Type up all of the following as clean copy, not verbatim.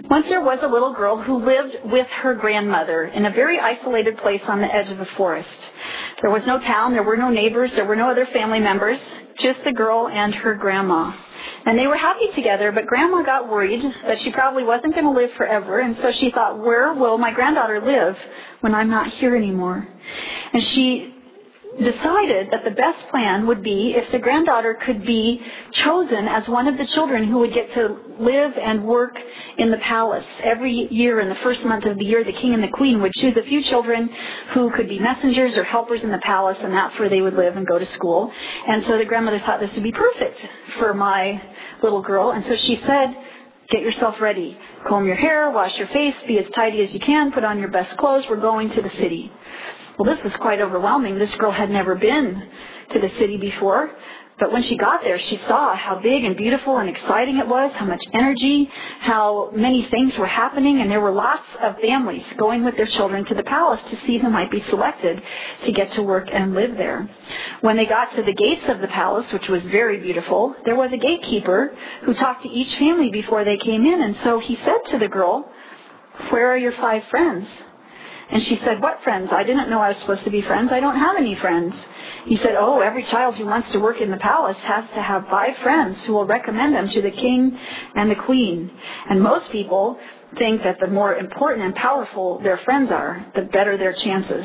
Once there was a little girl who lived with her grandmother in a very isolated place on the edge of a forest. There was no town, there were no neighbors, there were no other family members, just the girl and her grandma. And they were happy together, but Grandma got worried that she probably wasn't going to live forever, and so she thought, where will my granddaughter live when I'm not here anymore? And she decided that the best plan would be if the granddaughter could be chosen as one of the children who would get to live and work in the palace. Every year in the first month of the year, the king and the queen would choose a few children who could be messengers or helpers in the palace, and that's where they would live and go to school. And so the grandmother thought this would be perfect for my little girl, and so she said, get yourself ready. Comb your hair, wash your face, be as tidy as you can, put on your best clothes, we're going to the city. Well, this was quite overwhelming. This girl had never been to the city before. But when she got there, she saw how big and beautiful and exciting it was, how much energy, how many things were happening, and there were lots of families going with their children to the palace to see who might be selected to get to work and live there. When they got to the gates of the palace, which was very beautiful, there was a gatekeeper who talked to each family before they came in, and so he said to the girl, where are your 5 friends? And she said, what friends? I didn't know I was supposed to be friends. I don't have any friends. He said, oh, every child who wants to work in the palace has to have 5 friends who will recommend them to the king and the queen. And most people think that the more important and powerful their friends are, the better their chances.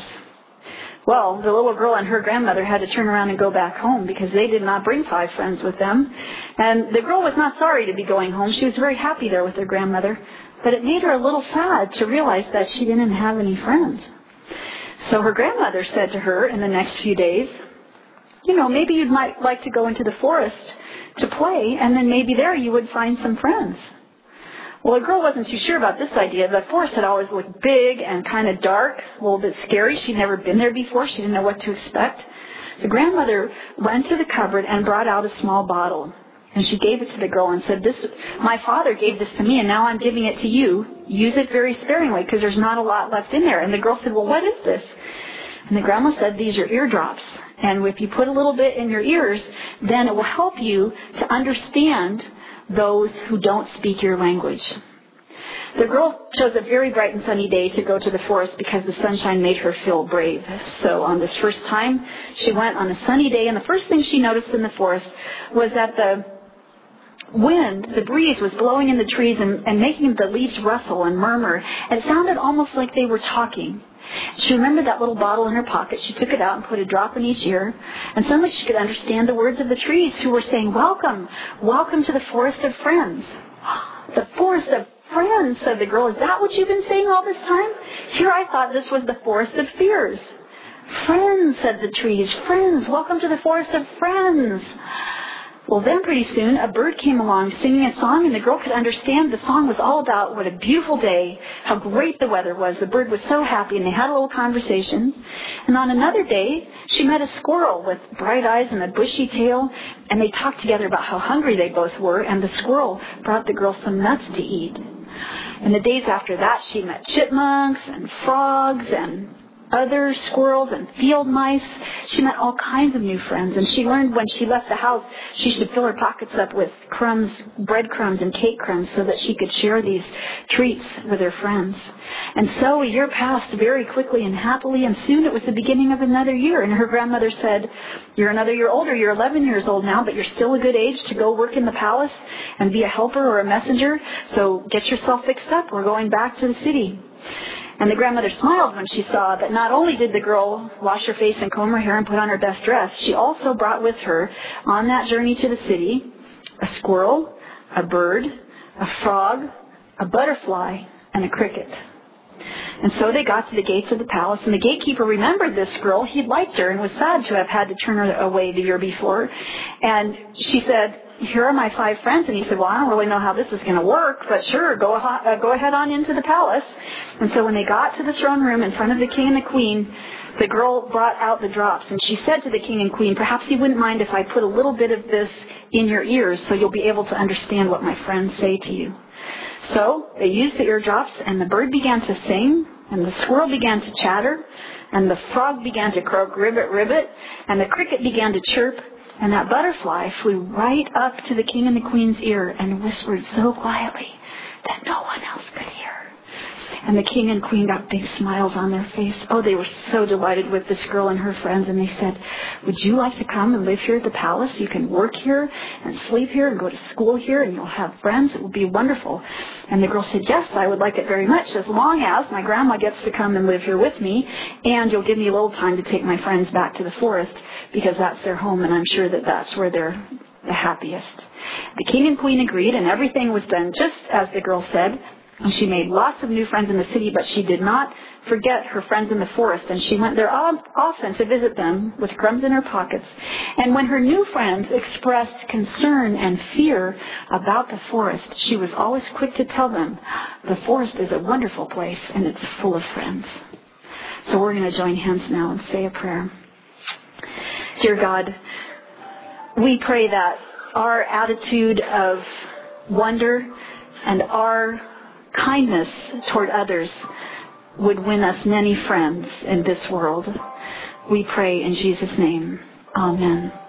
Well, the little girl and her grandmother had to turn around and go back home because they did not bring 5 friends with them. And the girl was not sorry to be going home. She was very happy there with her grandmother. But it made her a little sad to realize that she didn't have any friends. So her grandmother said to her in the next few days, maybe you might like to go into the forest to play, and then maybe there you would find some friends. Well, the girl wasn't too sure about this idea. The forest had always looked big and kind of dark, a little bit scary. She'd never been there before. She didn't know what to expect. The grandmother went to the cupboard and brought out a small bottle. And she gave it to the girl and said, my father gave this to me, and now I'm giving it to you. Use it very sparingly because there's not a lot left in there. And the girl said, well, what is this? And the grandma said, these are eardrops. And if you put a little bit in your ears, then it will help you to understand those who don't speak your language. The girl chose a very bright and sunny day to go to the forest because the sunshine made her feel brave. So on this first time, she went on a sunny day, and the first thing she noticed in the forest was that the breeze was blowing in the trees and making the leaves rustle and murmur. And it sounded almost like they were talking. She remembered that little bottle in her pocket. She took it out and put a drop in each ear. And suddenly she could understand the words of the trees who were saying, welcome, welcome to the forest of friends. The forest of friends, said the girl. Is that what you've been saying all this time? Here I thought this was the forest of fears. Friends, said the trees. Friends, welcome to the forest of friends. Well, then pretty soon a bird came along singing a song, and the girl could understand the song was all about what a beautiful day, how great the weather was. The bird was so happy, and they had a little conversation. And on another day, she met a squirrel with bright eyes and a bushy tail, and they talked together about how hungry they both were, and the squirrel brought the girl some nuts to eat. And the days after that, she met chipmunks and frogs and other squirrels and field mice. She met all kinds of new friends, and she learned when she left the house she should fill her pockets up with crumbs, breadcrumbs and cake crumbs so that she could share these treats with her friends. And so a year passed very quickly and happily, and soon it was the beginning of another year, and her grandmother said, you're another year older, you're 11 years old now, but you're still a good age to go work in the palace and be a helper or a messenger, so get yourself fixed up, we're going back to the city. And the grandmother smiled when she saw that not only did the girl wash her face and comb her hair and put on her best dress, she also brought with her on that journey to the city a squirrel, a bird, a frog, a butterfly, and a cricket. And so they got to the gates of the palace, and the gatekeeper remembered this girl. He liked her and was sad to have had to turn her away the year before. And she said, here are my 5 friends. And he said, well, I don't really know how this is going to work, but sure, go ahead on into the palace. And so when they got to the throne room in front of the king and the queen, the girl brought out the drops. And she said to the king and queen, perhaps you wouldn't mind if I put a little bit of this in your ears so you'll be able to understand what my friends say to you. So they used the eardrops, and the bird began to sing, and the squirrel began to chatter, and the frog began to croak, ribbit, ribbit, and the cricket began to chirp, and that butterfly flew right up to the king and the queen's ear and whispered so quietly that no one else could And the king and queen got big smiles on their face. Oh, they were so delighted with this girl and her friends. And they said, would you like to come and live here at the palace? You can work here and sleep here and go to school here and you'll have friends. It will be wonderful. And the girl said, yes, I would like it very much, as long as my grandma gets to come and live here with me, and you'll give me a little time to take my friends back to the forest, because that's their home, and I'm sure that that's where they're the happiest. The king and queen agreed, and everything was done just as the girl said. And she made lots of new friends in the city, but she did not forget her friends in the forest, and she went there often to visit them with crumbs in her pockets. And when her new friends expressed concern and fear about the forest, she was always quick to tell them, the forest is a wonderful place, and it's full of friends. So we're going to join hands now and say a prayer. Dear God, we pray that our attitude of wonder and our kindness toward others would win us many friends in this world. We pray in Jesus' name. Amen.